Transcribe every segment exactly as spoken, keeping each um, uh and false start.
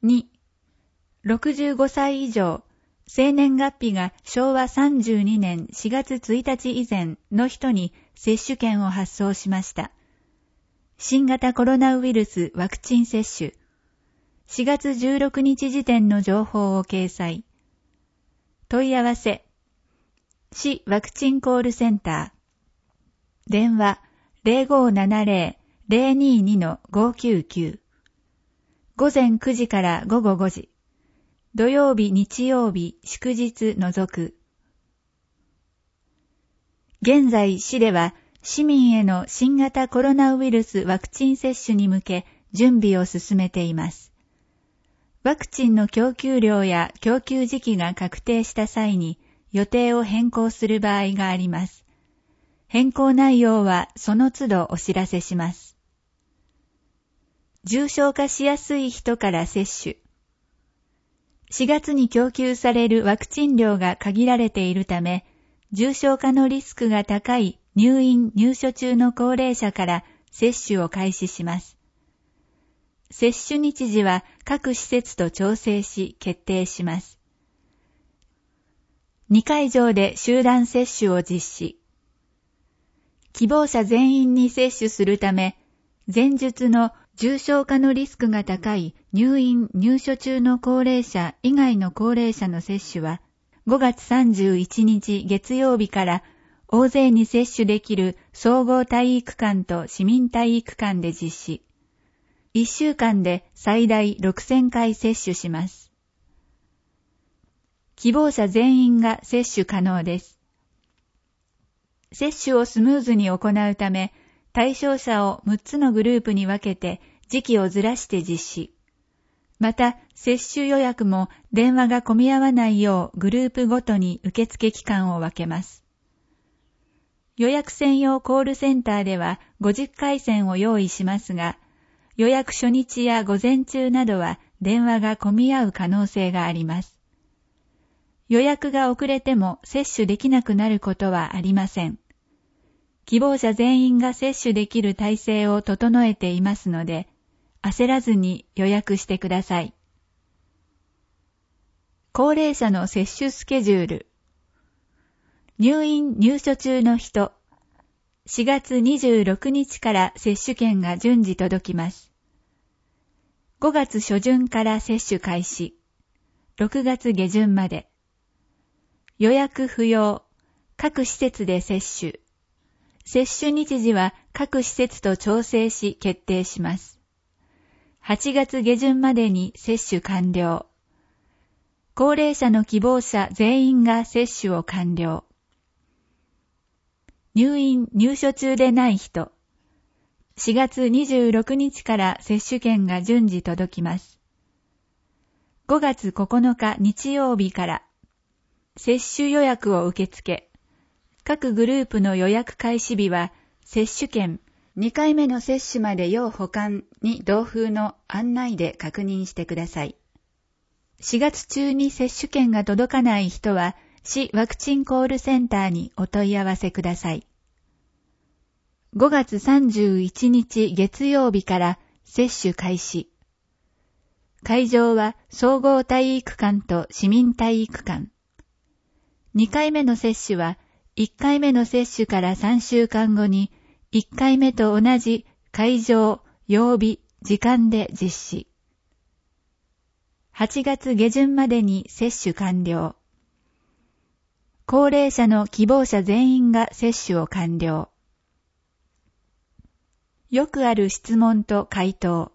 に、ろくじゅうごさい以上、生年月日がしょうわさんじゅうにねんしがつついたち以前の人に接種券を発送しました。新型コロナウイルスワクチン接種、しがつじゅうろくにち時点の情報を掲載。問い合わせ、市ワクチンコールセンター、電話 ゼロごーななゼロ ゼロにーにー ごーきゅうきゅう、午前くじから午後ごじ、土曜日日曜日祝日除く。現在市では市民への新型コロナウイルスワクチン接種に向け準備を進めています。ワクチンの供給量や供給時期が確定した際に予定を変更する場合があります。変更内容はその都度お知らせします。重症化しやすい人から接種。しがつに供給されるワクチン量が限られているため、重症化のリスクが高い入院・入所中の高齢者から接種を開始します。接種日時は各施設と調整し決定します。にかいじょうで集団接種を実施。希望者全員に接種するため、前述の重症化のリスクが高い入院・入所中の高齢者以外の高齢者の接種は、ごがつさんじゅういちにち月曜日から大勢に接種できる総合体育館と市民体育館で実施。いっしゅうかんで最大ろくせんかい接種します。希望者全員が接種可能です。接種をスムーズに行うため、対象者をむっつのグループに分けて時期をずらして実施。また、接種予約も電話が混み合わないようグループごとに受付期間を分けます。予約専用コールセンターではごじゅっかいせんを用意しますが、予約初日や午前中などは電話が混み合う可能性があります。予約が遅れても接種できなくなることはありません。希望者全員が接種できる体制を整えていますので、焦らずに予約してください。高齢者の接種スケジュール。入院・入所中の人、しがつにじゅうろくにちから接種券が順次届きます。ごがつしょじゅんから接種開始、ろくがつげじゅんまで。予約不要、各施設で接種。接種日時は各施設と調整し決定します。はちがつげじゅんまでに接種完了。高齢者の希望者全員が接種を完了。入院・入所中でない人。しがつにじゅうろくにちから接種券が順次届きます。ごがつここのか日曜日から接種予約を受付。各グループの予約開始日は、接種券にかいめの接種まで要保管に同封の案内で確認してください。しがつ中に接種券が届かない人は、市ワクチンコールセンターにお問い合わせください。ごがつさんじゅういちにち月曜日から接種開始。会場は総合体育館と市民体育館。にかいめの接種はいっかいめの接種からさんしゅうかんごにいっかいめと同じ会場、曜日、時間で実施。はちがつげじゅんまでに接種完了。高齢者の希望者全員が接種を完了。よくある質問と回答。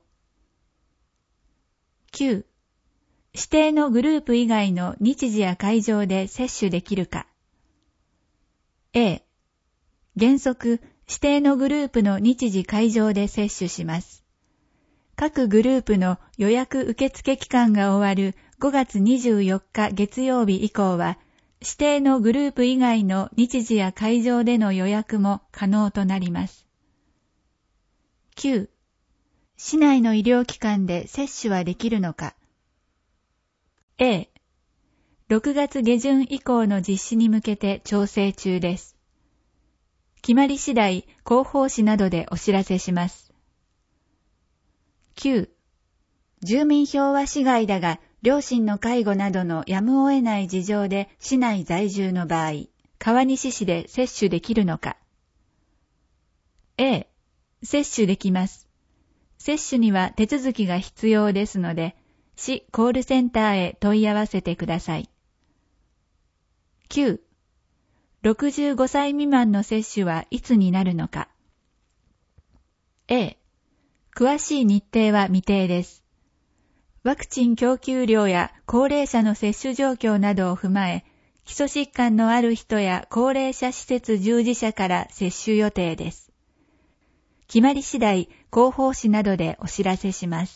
きゅう. 指定のグループ以外の日時や会場で接種できるか。A、原則、指定のグループの日時会場で接種します。各グループの予約受付期間が終わるごがつにじゅうよっか月曜日以降は、指定のグループ以外の日時や会場での予約も可能となります。きゅう. 市内の医療機関で接種はできるのか。A、ろくがつげじゅん以降の実施に向けて調整中です。決まり次第、広報誌などでお知らせします。きゅう. 住民票は市外だが、両親の介護などのやむを得ない事情で市内在住の場合、川西市で接種できるのか。A、接種できます。接種には手続きが必要ですので、市コールセンターへ問い合わせてください。きゅう、ろくじゅうごさい未満の接種はいつになるのか。A、詳しい日程は未定です。ワクチン供給量や高齢者の接種状況などを踏まえ、基礎疾患のある人や高齢者施設従事者から接種予定です。決まり次第、広報誌などでお知らせします。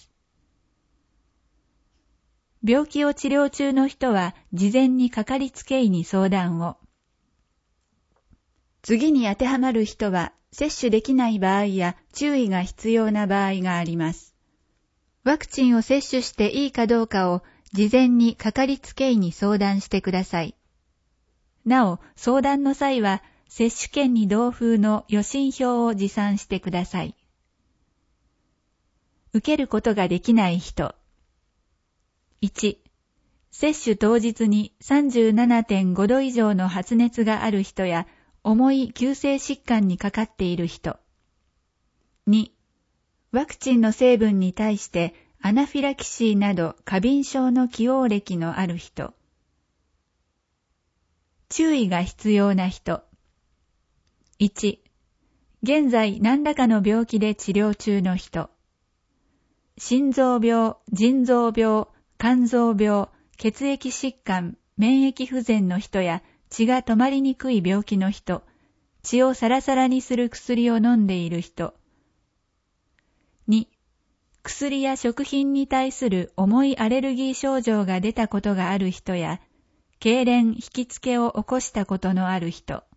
病気を治療中の人は、事前にかかりつけ医に相談を。次に当てはまる人は、接種できない場合や注意が必要な場合があります。ワクチンを接種していいかどうかを事前にかかりつけ医に相談してください。なお、相談の際は接種券に同封の予診票を持参してください。受けることができない人。いち、接種当日に さんじゅうななてんご 度以上の発熱がある人や重い急性疾患にかかっている人。に、ワクチンの成分に対してアナフィラキシーなど過敏症の既往歴のある人。注意が必要な人。いち、現在何らかの病気で治療中の人。心臓病、腎臓病、肝臓病、血液疾患、免疫不全の人や血が止まりにくい病気の人、血をサラサラにする薬を飲んでいる人。に、薬や食品に対する重いアレルギー症状が出たことがある人や、痙攣、引きつけを起こしたことのある人。